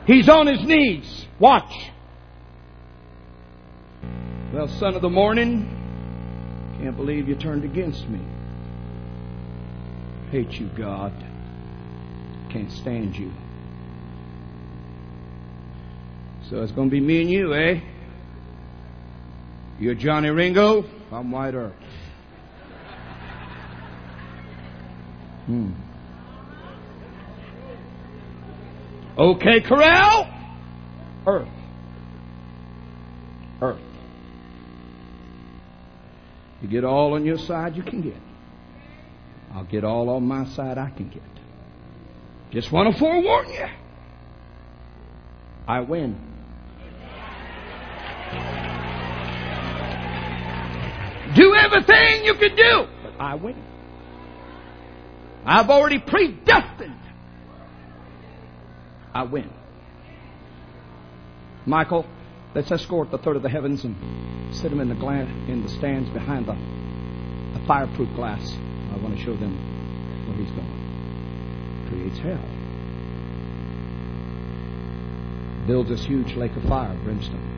He's on his knees. Watch. Well, son of the morning, can't believe you turned against me. Hate you, God. Can't stand you. So it's going to be me and you, eh? You're Johnny Ringo. I'm White Earth. Okay, Corral. Earth. Earth. You get all on your side you can get. I'll get all on my side I can get. Just want to forewarn you. I win. Do everything you can do, but I win. I've already predestined. I win. Michael, let's escort the third of the heavens and sit them in the stands behind the fireproof glass. I want to show them where he's going. Creates hell. Builds this huge lake of fire, brimstone.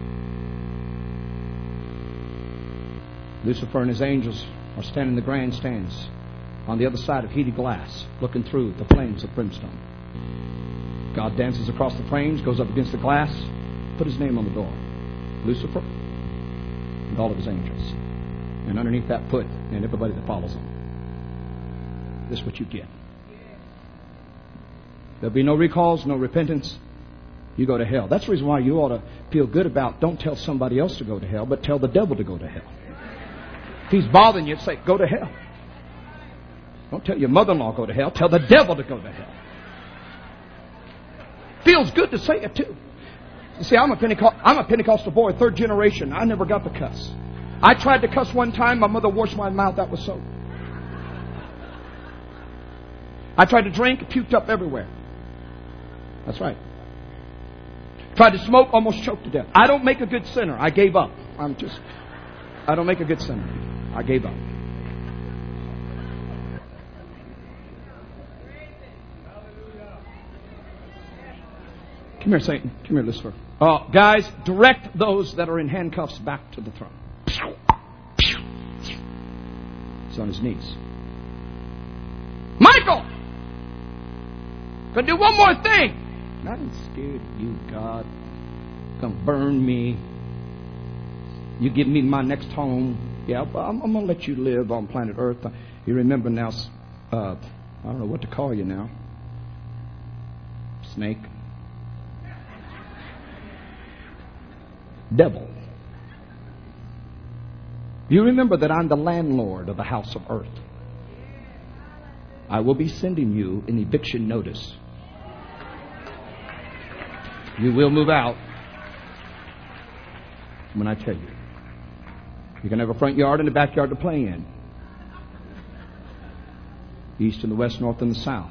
Lucifer and his angels are standing in the grandstands on the other side of heated glass, looking through the flames of brimstone. God dances across the flames, goes up against the glass, put his name on the door. Lucifer and all of his angels. And underneath that put, and everybody that follows him. This is what you get. There'll be no recalls, no repentance. You go to hell. That's the reason why you ought to feel good about, don't tell somebody else to go to hell, but tell the devil to go to hell. If he's bothering you, say, go to hell. Don't tell your mother-in-law go to hell. Tell the devil to go to hell. Feels good to say it too. You see, I'm a Pentecostal boy, third generation. I never got to cuss. I tried to cuss one time. My mother washed my mouth. That was so. I tried to drink, puked up everywhere. That's right. Tried to smoke, almost choked to death. I don't make a good sinner. I gave up. I don't make a good sinner. I gave up. Come here, Satan. Come here, Lucifer. Guys, direct those that are in handcuffs back to the throne. He's on his knees. Michael! Gonna do one more thing. I'm scared of you, God. Gonna burn me. You give me my next home. Yeah, but I'm gonna let you live on planet Earth. You remember now, I don't know what to call you now. Snake. Devil. You remember that I'm the landlord of the house of earth. I will be sending you an eviction notice. You will move out when I tell you. You can have a front yard and a backyard to play in. East and the west, north and the south.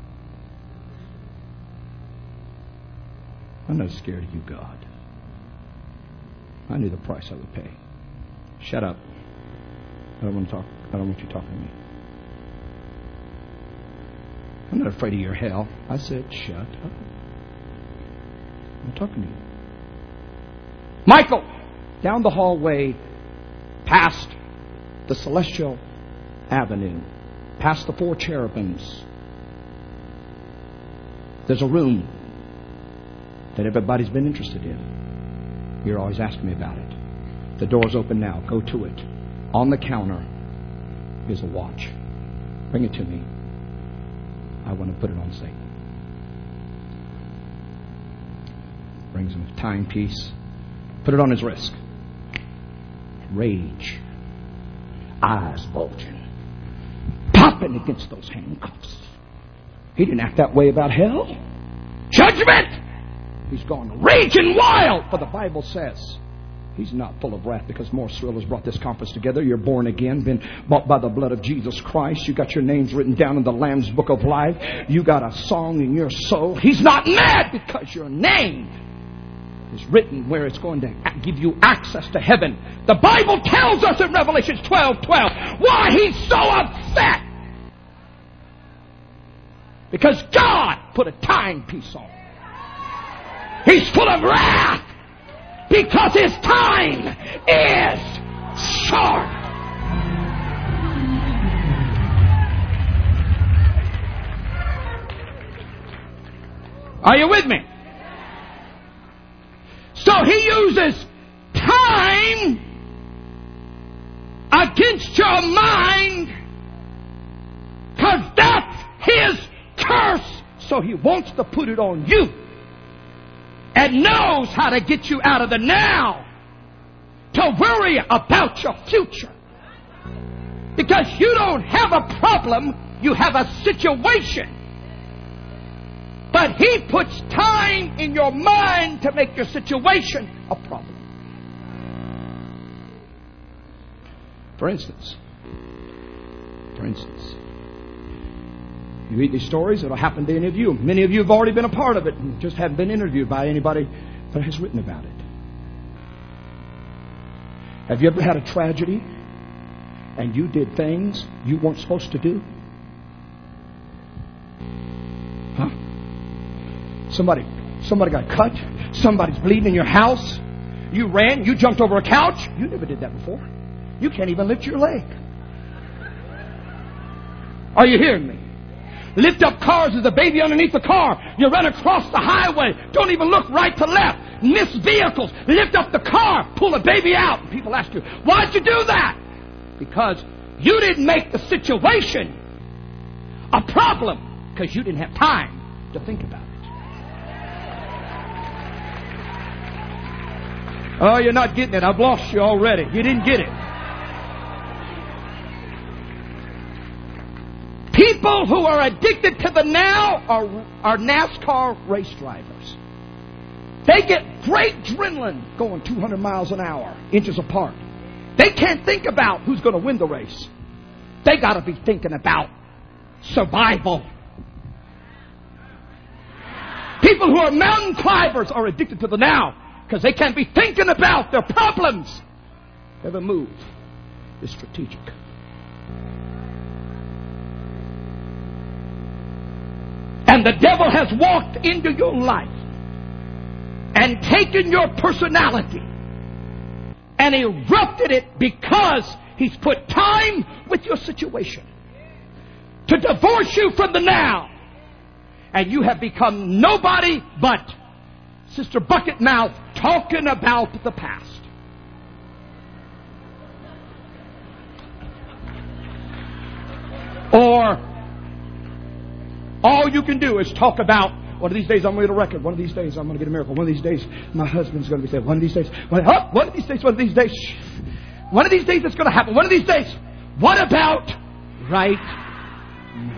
I'm not scared of you, God. I knew the price I would pay. Shut up. I don't want to talk. I don't want you talking to me. I'm not afraid of your hell. I said, shut up. I'm talking to you. Michael, down the hallway, past the celestial avenue, past the four cherubims, there's a room that everybody's been interested in. You're always asking me about it. The door's open now. Go to it. On the counter is a watch. Bring it to me. I want to put it on Satan. Brings him a timepiece. Put it on his wrist. Rage. Eyes bulging. Popping against those handcuffs. He didn't act that way about hell. Judgment! He's gone raging wild. For the Bible says he's not full of wrath because more thrill has brought this conference together. You're born again, been bought by the blood of Jesus Christ. You got your names written down in the Lamb's Book of Life. You got a song in your soul. He's not mad because your name is written where it's going to give you access to heaven. The Bible tells us in Revelation 12:12 why he's so upset. Because God put a timepiece on. He's full of wrath because his time is short. Are you with me? So he uses time against your mind because that's his curse. So he wants to put it on you and knows how to get you out of the now to worry about your future. Because you don't have a problem, you have a situation. But he puts time in your mind to make your situation a problem. For instance, you read these stories, it'll happen to any of you. Many of you have already been a part of it and just haven't been interviewed by anybody that has written about it. Have you ever had a tragedy and you did things you weren't supposed to do? Huh? Somebody got cut. Somebody's bleeding in your house. You ran. You jumped over a couch. You never did that before. You can't even lift your leg. Are you hearing me? Lift up cars. There's a baby underneath the car. You run across the highway. Don't even look right to left. Miss vehicles. Lift up the car. Pull a baby out. And people ask you, why'd you do that? Because you didn't make the situation a problem because you didn't have time to think about it. Oh, you're not getting it. I've lost you already. You didn't get it. People who are addicted to the now are NASCAR race drivers. They get great adrenaline going 200 miles an hour, inches apart. They can't think about who's going to win the race. They got to be thinking about survival. People who are mountain climbers are addicted to the now because they can't be thinking about their problems. Every move is strategic. And the devil has walked into your life and taken your personality and erupted it because he's put time with your situation to divorce you from the now. And you have become nobody but Sister Bucket Mouth talking about the past. Or all you can do is talk about, one of these days I'm going to get a record. One of these days I'm going to get a miracle. One of these days my husband's going to be saved. One of these days, one of these days, one of these days it's going to happen. One of these days. What about right now?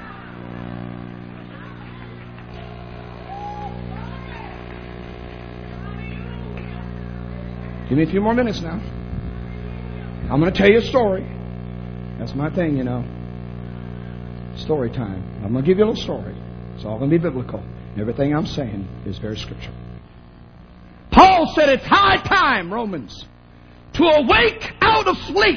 Give me a few more minutes now. I'm going to tell you a story. That's my thing, you know. Story time. I'm going to give you a little story. It's all going to be biblical. Everything I'm saying is very scriptural. Paul said it's high time, Romans, to awake out of sleep.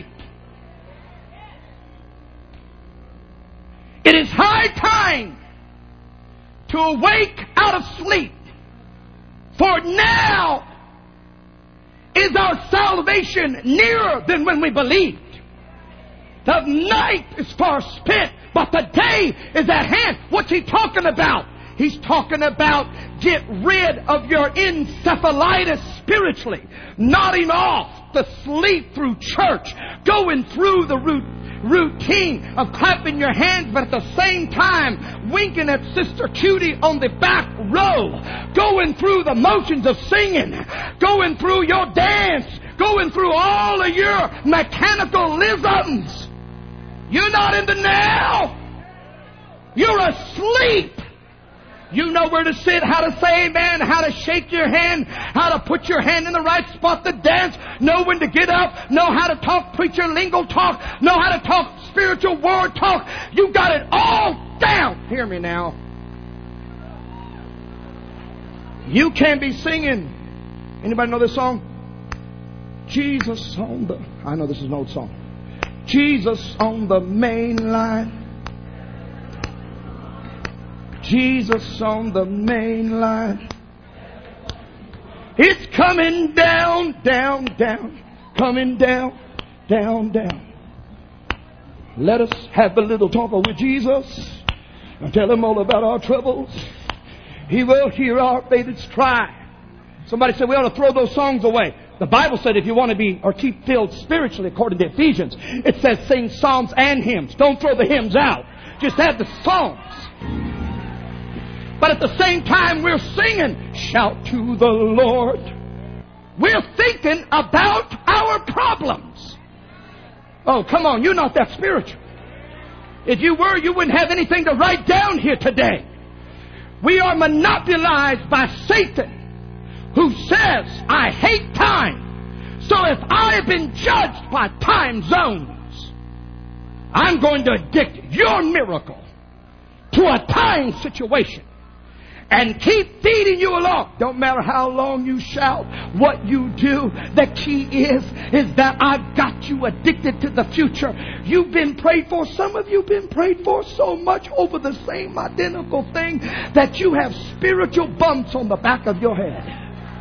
It is high time to awake out of sleep. For now is our salvation nearer than when we believed. The night is far spent, but the day is at hand. What's he talking about? He's talking about get rid of your encephalitis spiritually. Nodding off the sleep through church. Going through the routine of clapping your hands, but at the same time winking at Sister Cutie on the back row. Going through the motions of singing. Going through your dance. Going through all of your mechanicalisms. You're not in the now. You're asleep. You know where to sit, how to say amen, how to shake your hand, how to put your hand in the right spot to dance, know when to get up, know how to talk preacher lingo talk, know how to talk spiritual word talk. You got it all down. Hear me now. You can be singing. Anybody know this song? Jesus on the... I know this is an old song. Jesus on the main line. Jesus on the main line. It's coming down, down, down. Coming down, down, down. Let us have a little talk with Jesus and tell him all about our troubles. He will hear our faintest cry. Somebody said we ought to throw those songs away. The Bible said if you want to be or keep filled spiritually, according to Ephesians, it says sing psalms and hymns. Don't throw the hymns out. Just have the songs. But at the same time we're singing, shout to the Lord. We're thinking about our problems. Oh, come on, you're not that spiritual. If you were, you wouldn't have anything to write down here today. We are monopolized by Satan, who says, I hate time. So if I have been judged by time zones, I'm going to addict your miracle to a time situation and keep feeding you along. Don't matter how long you shout, what you do. The key is that I've got you addicted to the future. You've been prayed for. Some of you have been prayed for so much over the same identical thing that you have spiritual bumps on the back of your head.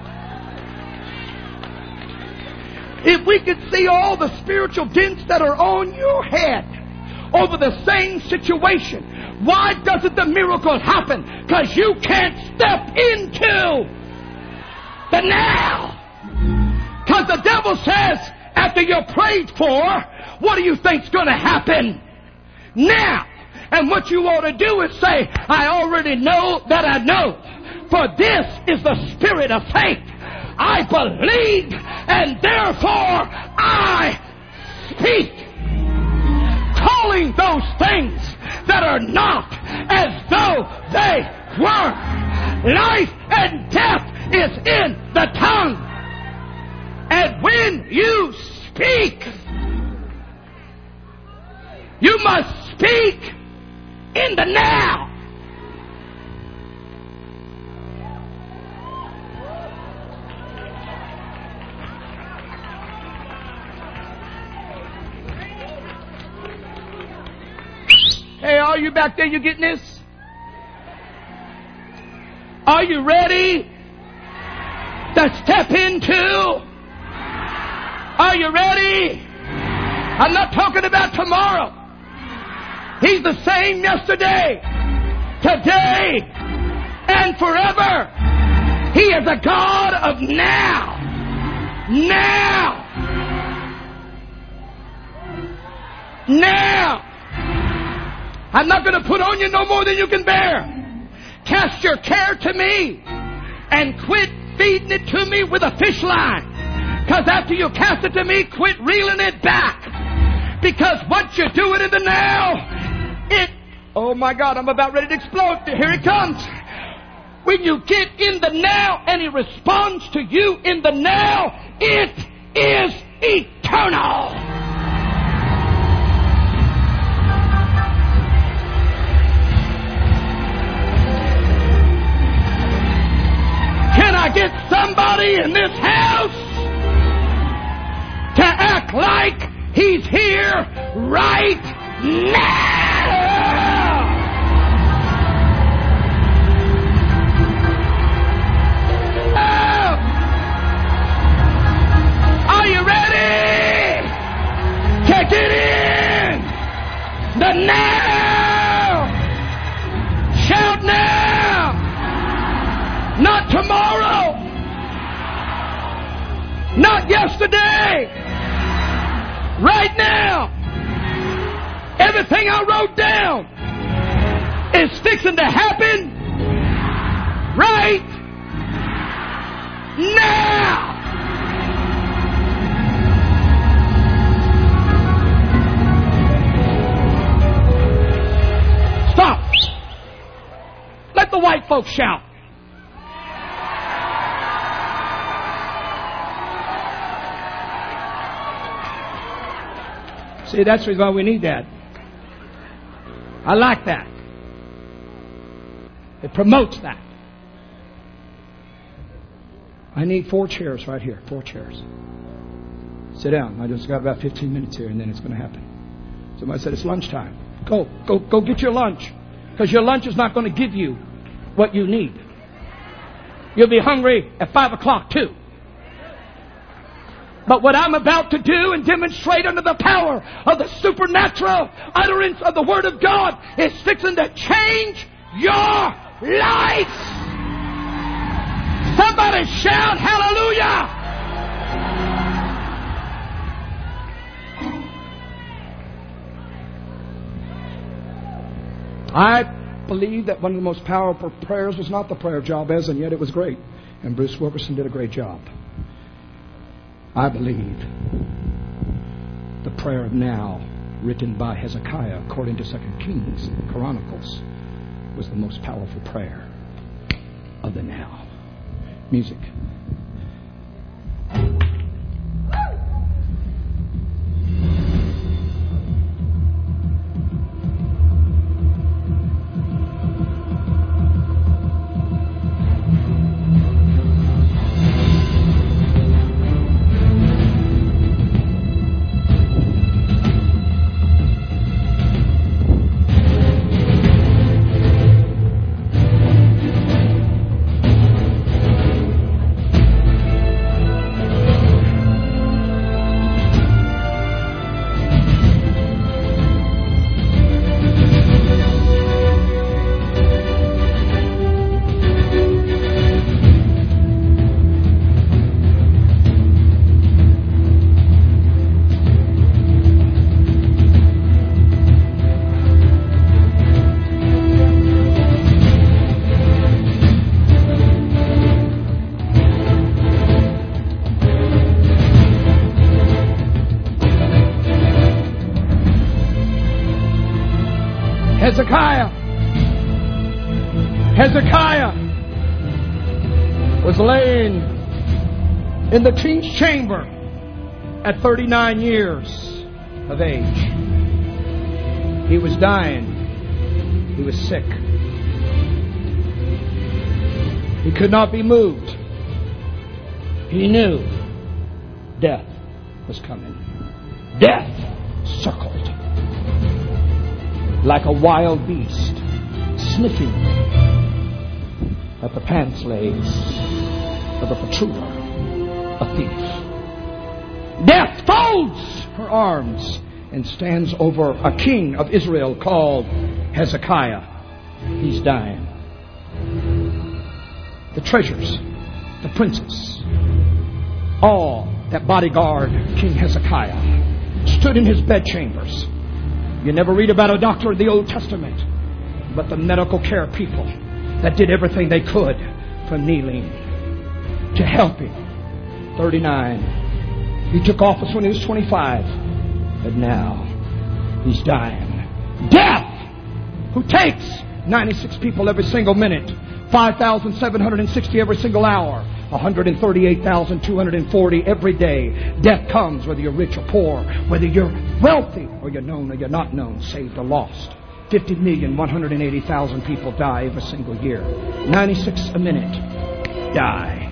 If we could see all the spiritual dents that are on your head over the same situation, why doesn't the miracle happen? Because you can't step into the now. Because the devil says, after you're prayed for, what do you think's going to happen now? And what you ought to do is say, I already know that I know. For this is the spirit of faith. I believe, and therefore I speak. Calling those things that are not as though they were. Life and death is in the tongue. And when you speak, you must speak in the now. Hey, are you back there? You getting this? Are you ready to step into? Are you ready? I'm not talking about tomorrow. He's the same yesterday, today, and forever. He is a God of now. Now. Now. I'm not going to put on you no more than you can bear. Cast your care to me and quit feeding it to me with a fish line. Because after you cast it to me, quit reeling it back. Because once you do it in the now, oh my God, I'm about ready to explode. Here it comes. When you get in the now and He responds to you in the now, it is eternal. Can I get somebody in this house to act like He's here right now? Are you ready to get in the now? Shout now! Not tomorrow. Not yesterday. Right now. Everything I wrote down is fixing to happen right now. Stop. Let the white folks shout. See, that's why we need that. I like that. It promotes that. I need 4 chairs right here. 4 chairs. Sit down. I just got about 15 minutes here and then it's going to happen. Somebody said it's lunchtime. Go get your lunch. Because your lunch is not going to give you what you need. You'll be hungry at 5 o'clock too. But what I'm about to do and demonstrate under the power of the supernatural utterance of the Word of God is fixing to change your life. Somebody shout hallelujah. I believe that one of the most powerful prayers was not the prayer of Jabez, and yet it was great. And Bruce Wilkerson did a great job. I believe the prayer of now, written by Hezekiah according to 2 Kings and Chronicles, was the most powerful prayer of the now. Music. Hezekiah was laying in the king's chamber at 39 years of age. He was dying. He was sick. He could not be moved. He knew death was coming. Death circled like a wild beast, sniffing at the pants legs of a patrooner, a thief. Death folds her arms and stands over a king of Israel called Hezekiah. He's dying. The treasures, the princes, all that bodyguard King Hezekiah stood in his bedchambers. You never read about a doctor in the Old Testament, but the medical care people that did everything they could from kneeling to help him. 39. He took office when he was 25, but now he's dying. Death, who takes 96 people every single minute, 5,760 every single hour, 138,240 every day. Death comes whether you're rich or poor, whether you're wealthy or you're known or you're not known, saved or lost. 50,180,000 people die every single year. 96 a minute. Die.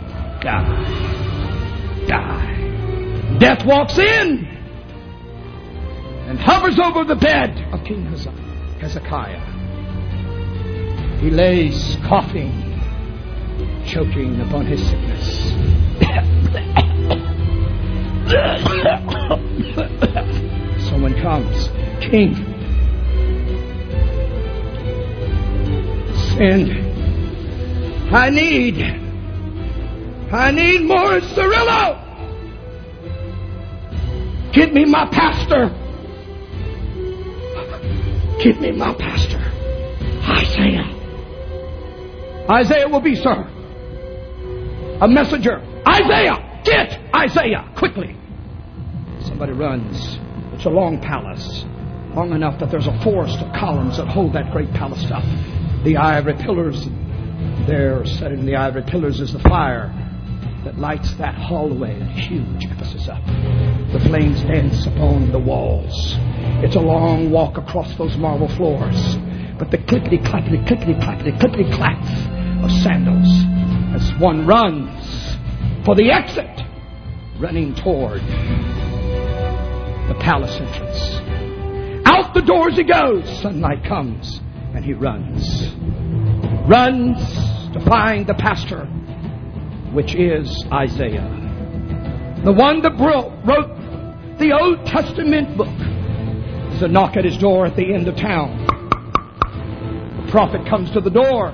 Die. Die. Death walks in and hovers over the bed of King Hezekiah. He lays coughing, choking upon his sickness. Someone comes. King, send. I need more Cirillo. Get me my pastor. Get me my pastor. Isaiah. Isaiah will be, sir. A messenger. Isaiah! Get Isaiah! Quickly. Somebody runs. It's a long palace. Long enough that there's a forest of columns that hold that great palace up. The ivory pillars. There, set in the ivory pillars, is the fire that lights that hallway, that huge Ephesus up. The flames dance upon the walls. It's a long walk across those marble floors. But the clickety-clackety, clickety-clackety, clickety-clacks of sandals as one runs for the exit, running toward the palace entrance. Out the doors he goes. Sunlight comes and he runs. Runs to find the pastor, which is Isaiah, the one that wrote the Old Testament book. There's a knock at his door at the end of town. The prophet comes to the door.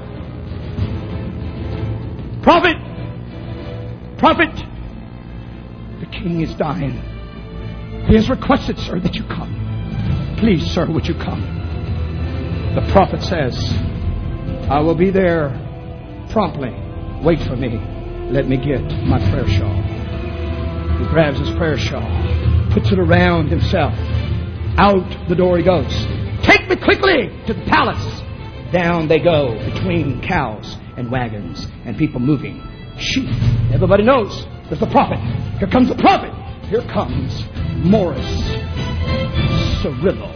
Prophet! Prophet! The king is dying. He has requested, sir, that you come. Please, sir, would you come? The prophet says, I will be there promptly. Wait for me. Let me get my prayer shawl. He grabs his prayer shawl, puts it around himself. Out the door he goes. Take me quickly to the palace. Down they go between cows and wagons and people moving. Sheep. Everybody knows there's the prophet. Here comes the prophet. Here comes Morris Cerullo.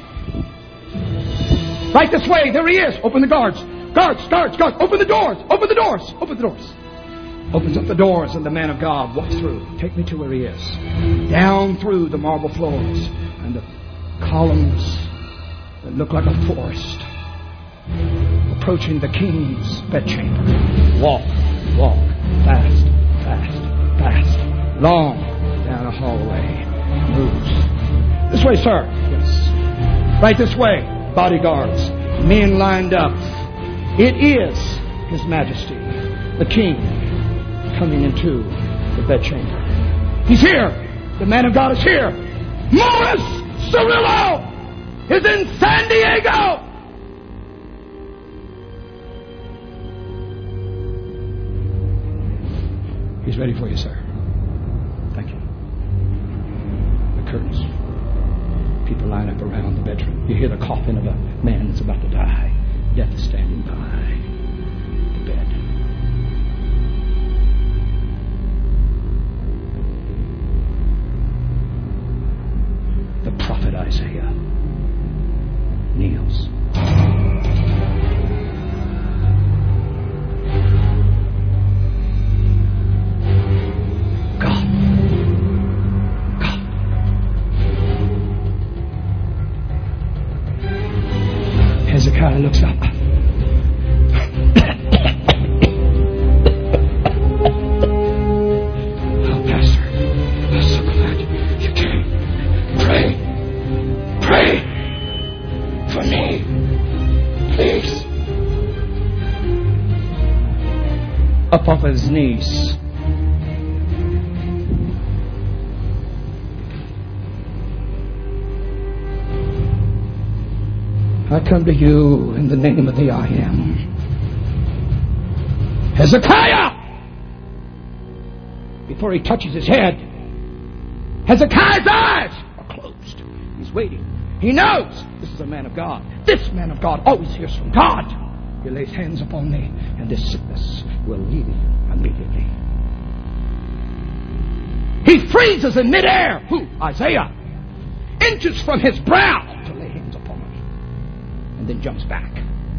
Right this way. There he is. Open the guards. Guards. Open the doors. Open the doors. Opens up the doors and the man of God walks through. Take me to where he is. Down through the marble floors and the columns that look like a forest. Approaching the king's bedchamber. Walk. Fast. Long. Down a hallway. Moves. This way, sir. Yes. Right this way. Bodyguards. Men lined up. It is His Majesty, the King, coming into the bedchamber. He's here. The man of God is here. Morris Cerullo is in San Diego. He's ready for you, sir. Thank you. The curtains. People line up around the bedroom. You hear the coughing of a man that's about to die. Death is standing by the bed. The prophet Isaiah kneels. God. Hezekiah looks up. Oh, Pastor, I'm so glad you came. Pray for me, please. Up off his knees. I come to you in the name of the I Am. Hezekiah! Before he touches his head, Hezekiah's eyes are closed. He's waiting. He knows this is a man of God. This man of God always hears from God. He lays hands upon me, and this sickness will leave immediately. He freezes in midair. Who? Isaiah. Inches from his brow to lay hands upon me. And then jumps back.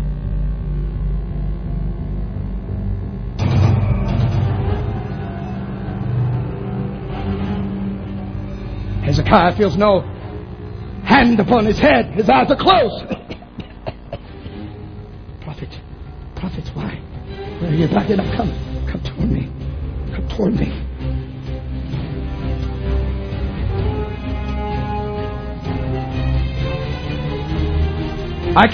Hezekiah feels no hand upon his head. His eyes are closed. Prophet, why? Where are you backing up? Come toward me. Come toward me. I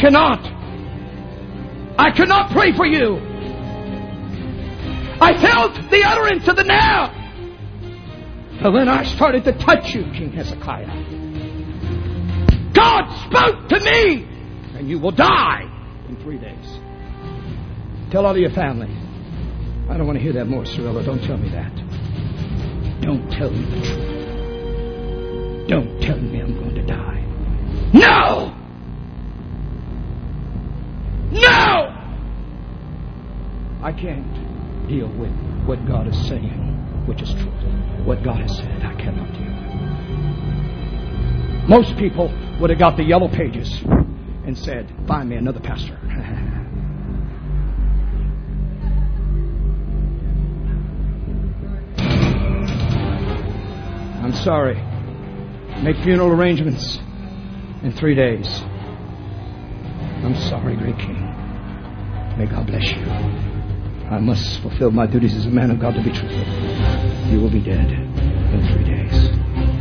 cannot pray for you. I felt the utterance of the now. But when I started to touch you, King Hezekiah, God spoke to me, and you will die in 3 days. Tell all of your family. I don't want to hear that more, Cerullo. Don't tell me that. Don't tell me the truth. Don't tell me I'm going to die. No! No! I can't deal with what God is saying, which is truth. What God has said, I cannot deal with. Most people would have got the yellow pages and said, find me another pastor. I'm sorry. Make funeral arrangements in 3 days. I'm sorry, great King. May God bless you. I must fulfill my duties as a man of God to be truthful. You will be dead in 3 days.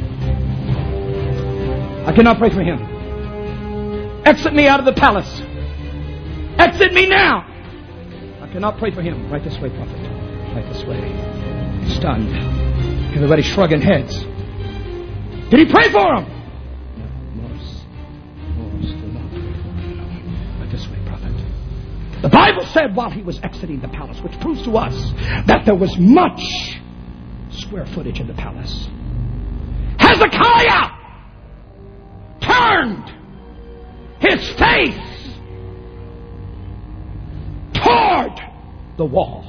I cannot pray for him. Exit me out of the palace. Exit me now. I cannot pray for him. Right this way, prophet. Right this way. Stunned. Everybody shrugging heads. Did he pray for him? No. Still not pray for him. Right this way, prophet. The Bible said while he was exiting the palace, which proves to us that there was much square footage in the palace. Hezekiah turned his face toward the wall.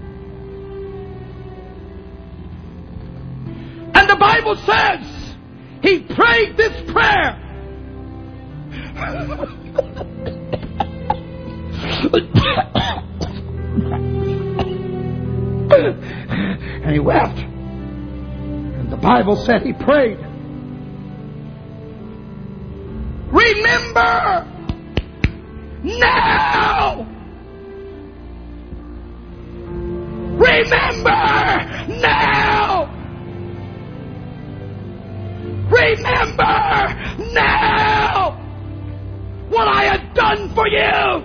And the Bible says he prayed this prayer. And he wept. And the Bible said he prayed, remember now. Remember now. Remember now what I had done for you.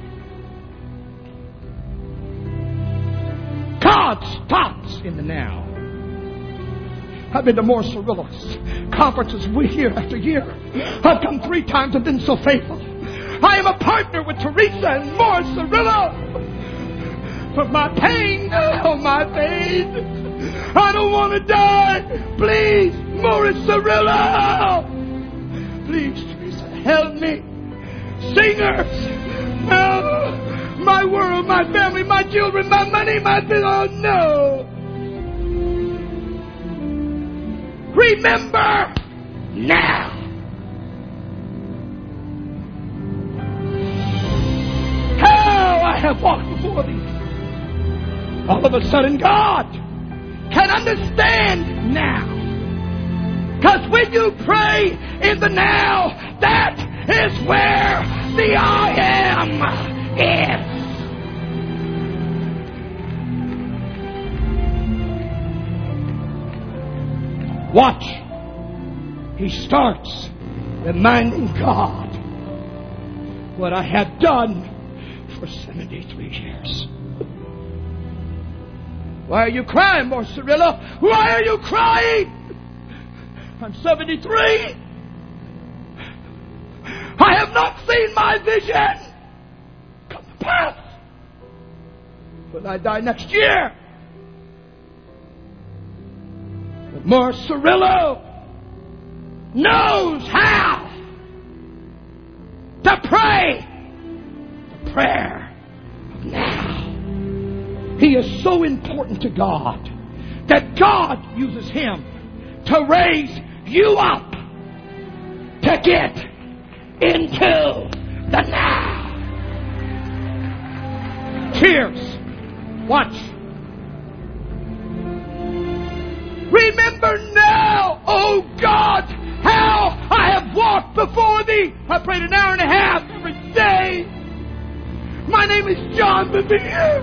God stops in the now. I've been to more Cirillos conferences year after year. I've come 3 times and been so faithful. I am a partner with Teresa and Morris Cirillo. For my pain, oh my pain. I don't want to die. Please, Morris Cirillo. Please, Teresa, help me. Singers. Oh, my world, my family, my children, my money, my bill. Oh no. Remember now. How I have walked before thee. All of a sudden, God can understand now. Because when you pray in the now, that is where the I am is. Watch. He starts reminding God what I have done for 73 years. Why are you crying, Morris Cirillo? Why are you crying? I'm 73. I have not seen my vision come to pass. But I die next year. But Morris Cirillo knows how to pray the prayer of now. He is so important to God that God uses him to raise you up to get into the now. Cheers. Watch. Remember now, oh God, how I have walked before thee. I prayed an hour and a half every day. My name is John Bevere.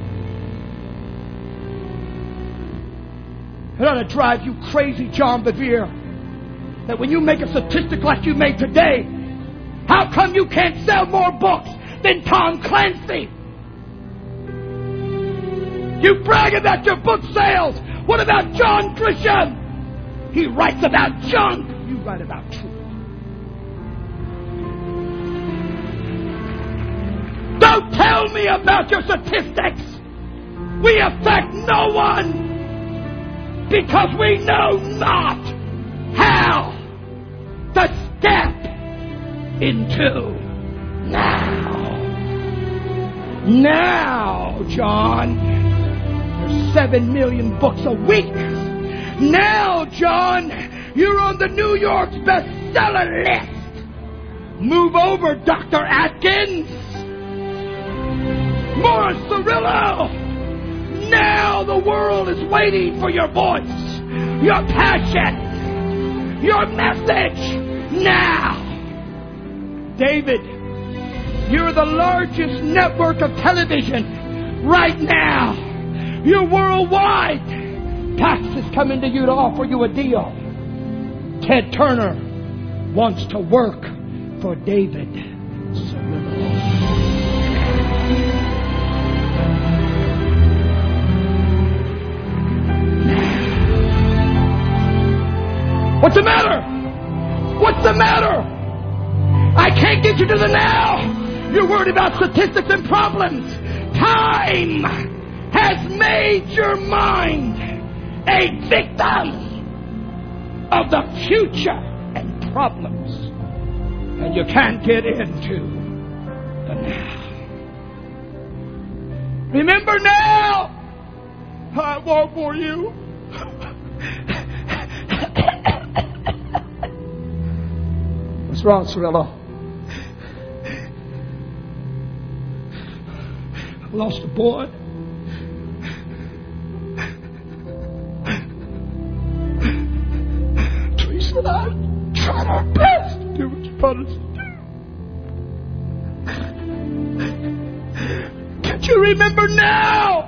It ought to drive you crazy, John Bevere, that when you make a statistic like you made today, how come you can't sell more books than Tom Clancy? You brag about your book sales. What about John Grisham? He writes about junk. You write about truth. Don't tell me about your statistics. We affect no one. Because we know not how to step into now. Now, John, there's 7 million books a week. Now, John, you're on the New York's bestseller list. Move over, Dr. Atkins. Morris Cirillo. Now the world is waiting for your voice, your passion, your message. Now. David, you're the largest network of television right now. You're worldwide. Pax is coming to you to offer you a deal. Ted Turner wants to work for David Cirillo. What's the matter? What's the matter? I can't get you to the now. You're worried about statistics and problems. Time has made your mind a victim of the future and problems. And you can't get into the now. Remember now. I want for you. What's wrong, Cirillo? I lost a boy. Teresa and I tried our best to do what you put us to do. Can't you remember now?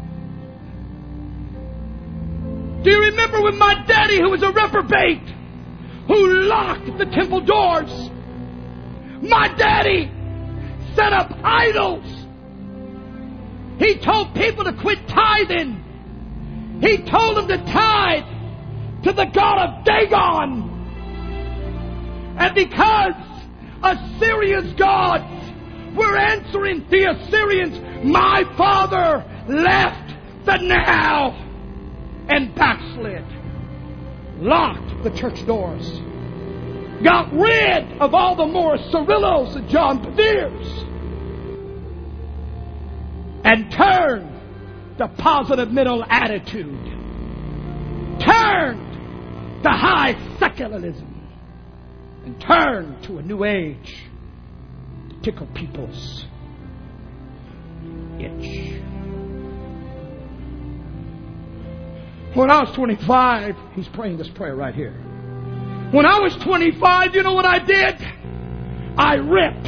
Do you remember when my daddy, who was a reprobate, who locked the temple doors, my daddy set up idols? He told people to quit tithing. He told them to tithe to the god of Dagon. And because Assyria's gods were answering the Assyrians, my father left the now and backslid. Locked the church doors. Got rid of all the Morris Cirillos and John Bevere's. And turned to positive middle attitude. Turned to high secularism. And turned to a new age to tickle people's itch. When I was 25, he's praying this prayer right here. When I was 25, you know what I did? I ripped.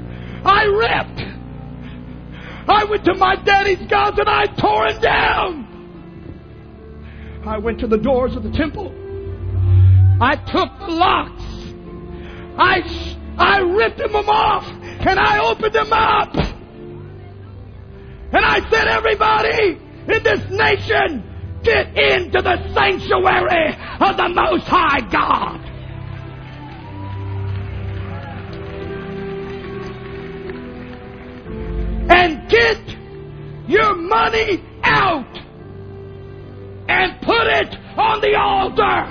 I went to my daddy's gods and I tore it down. I went to the doors of the temple. I took the locks. I ripped them off and I opened them up. And I said, everybody in this nation, get into the sanctuary of the Most High God. And get your money out and put it on the altar.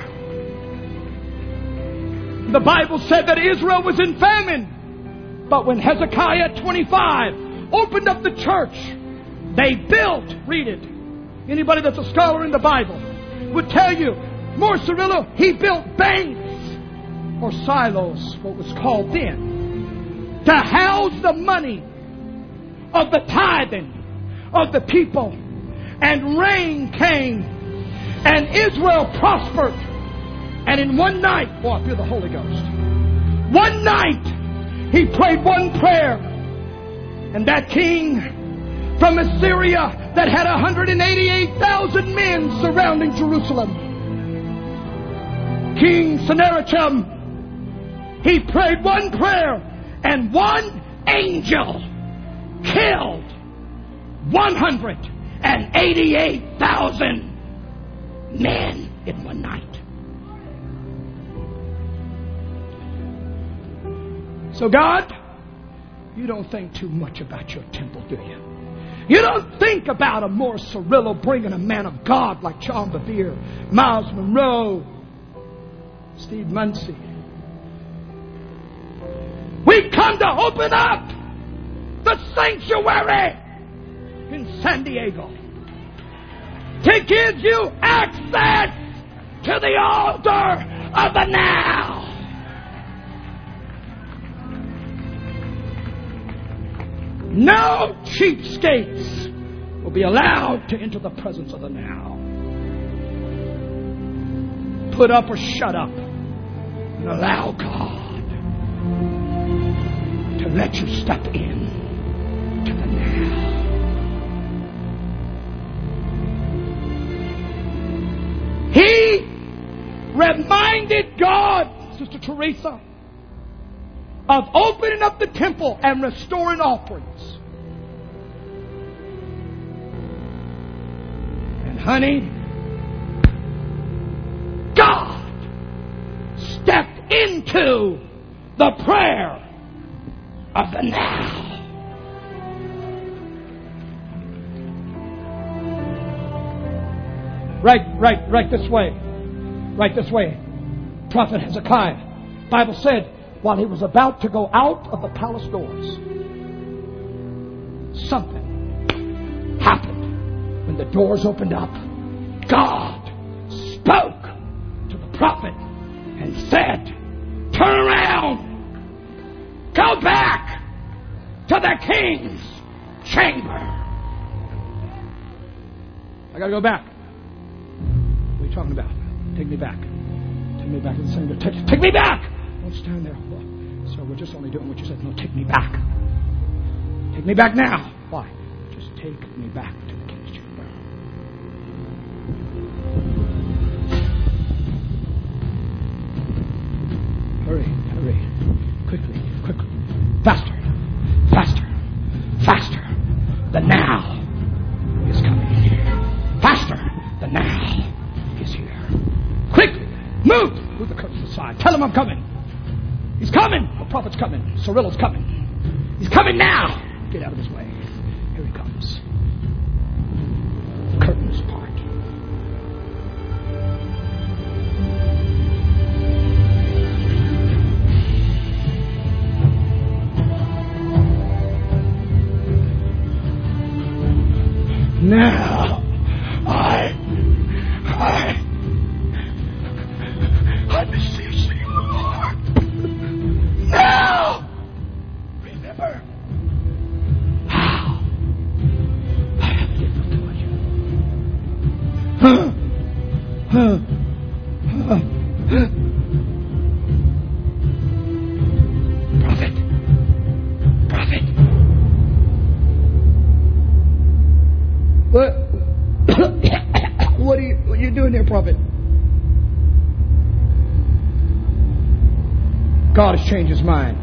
The Bible said that Israel was in famine. But when Hezekiah 25 opened up the church, they built, read it. Anybody that's a scholar in the Bible would tell you, Morris Cirillo, he built banks or silos, what was called then, to house the money of the tithing of the people. And rain came and Israel prospered. And in one night, boy, I feel the Holy Ghost. One night, he prayed one prayer. And that king from Assyria that had 188,000 men surrounding Jerusalem, King Sennacherib, he prayed one prayer, and one angel killed 188,000 men in one night. So God, you don't think too much about your temple, do you? You don't think about a Morris Cirillo bringing a man of God like John Bevere, Miles Monroe, Steve Munsey. We come to open up the sanctuary in San Diego to give you access to the altar of the now. No cheapskates will be allowed to enter the presence of the now. Put up or shut up and allow God to let you step in to the now. reminded God, Sister Teresa, of opening up the temple and restoring offerings. And honey, God stepped into the prayer of the now. Right this way. Right this way. Prophet Hezekiah. Bible said, while he was about to go out of the palace doors, something happened. When the doors opened up, God spoke to the prophet and said, turn around. Go back to the king's chamber. I got to go back. What are you talking about? Take me back. Take me back to the same. Take me back. Don't stand there. Well, sir, we're just only doing what you said. No, take me back. Take me back now. Why? Just take me back to the king's chamber. Hurry. Quickly. Faster. The now is coming. Faster. The now is here. Quickly. Move the curtains aside. Tell him I'm coming. He's coming. The prophet's coming. Cyril's coming. He's coming now. Get out of his way. Here he comes. The curtain is part. Now, I beseech thee, Lord. Now, remember how I have given to you. Prophet. What are you doing there, prophet? God has changed his mind.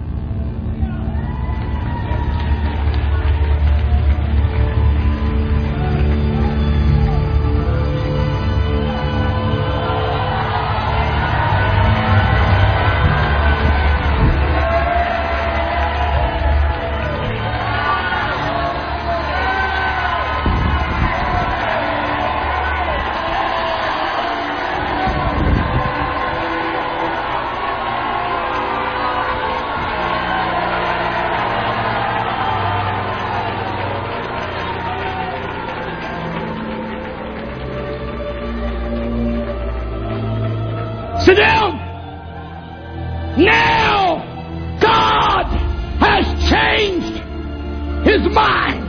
Sit down! Now God has changed his mind.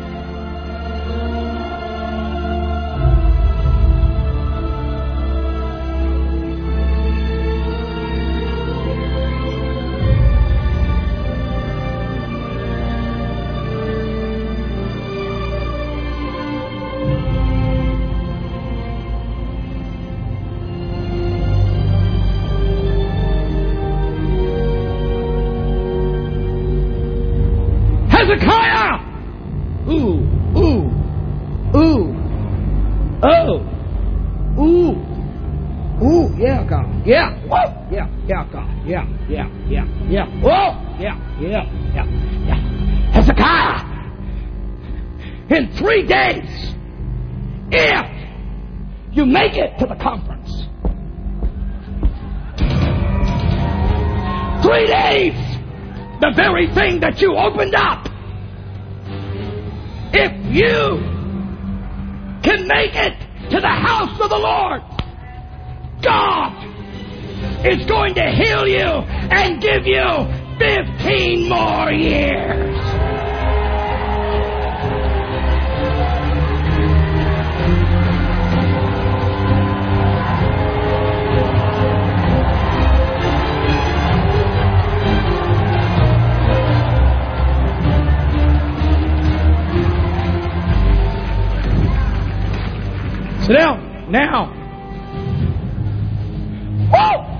Hezekiah! Yeah, God. Yeah. Whoa. Yeah, God. Yeah. Whoa. Yeah. Hezekiah, in 3 days, if you make it to the conference, 3 days, the very thing that you opened up, if you can make it to the house of the Lord, God is going to heal you and give you 15 more years. Sit down now. Woo!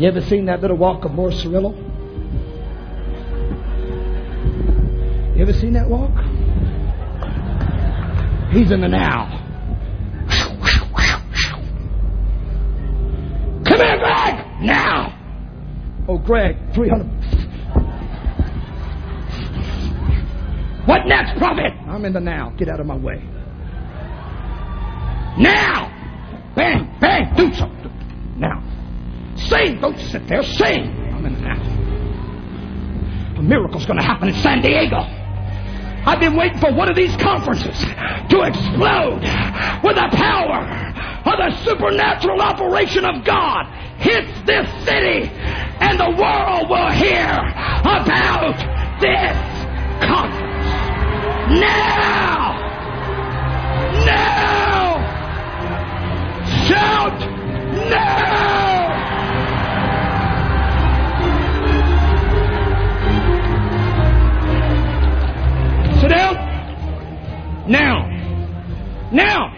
You ever seen that little walk of Morris Cerullo? You ever seen that walk? He's in the now. Come here, Greg! Now! Oh, Greg, 300. What next, prophet? I'm in the now. Get out of my way. Now! Bang, bang, do something. Now. Sing! Don't sit there. Sing! I'm in the now. A miracle's going to happen in San Diego. I've been waiting for one of these conferences to explode with the power of the supernatural operation of God hits this city, and the world will hear about this conference. Now! Now! Shout now! Sit down. Now. Now.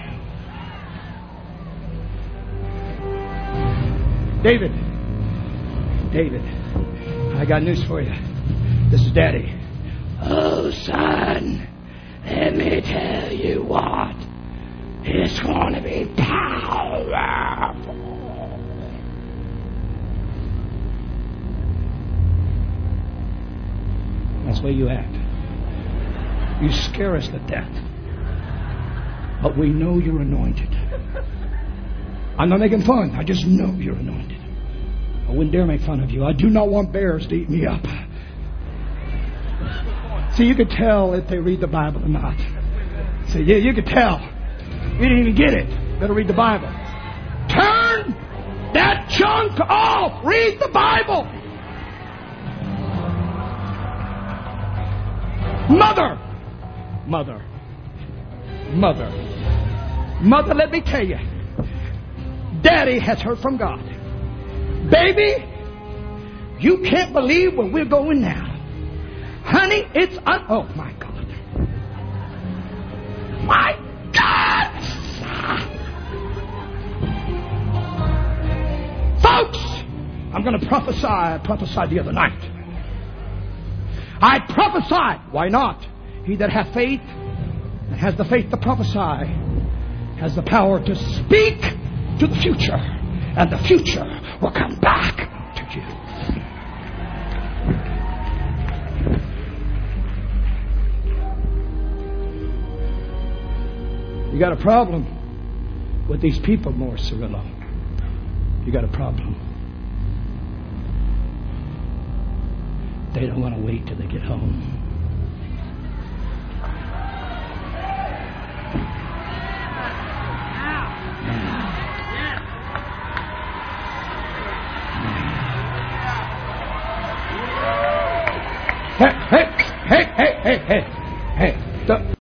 David. David. I got news for you. This is Daddy. Oh, son. Let me tell you what. It's going to be powerful. That's the way you act. You scare us to death. But we know you're anointed. I'm not making fun. I just know you're anointed. I wouldn't dare make fun of you. I do not want bears to eat me up. See, you could tell if they read the Bible or not. See, you could tell. You didn't even get it. Better read the Bible. Turn that junk off. Read the Bible. Mother, let me tell you, Daddy has heard from God. Baby, you can't believe where we're going now. Honey, it's oh my God. My God! Folks, I'm going to prophesy. I prophesied the other night. I prophesy. Why not? He that hath faith and has the faith to prophesy has the power to speak to the future, and the future will come back to you. You got a problem with these people, Morris Cerullo. You got a problem. They don't want to wait till they get home. Hey.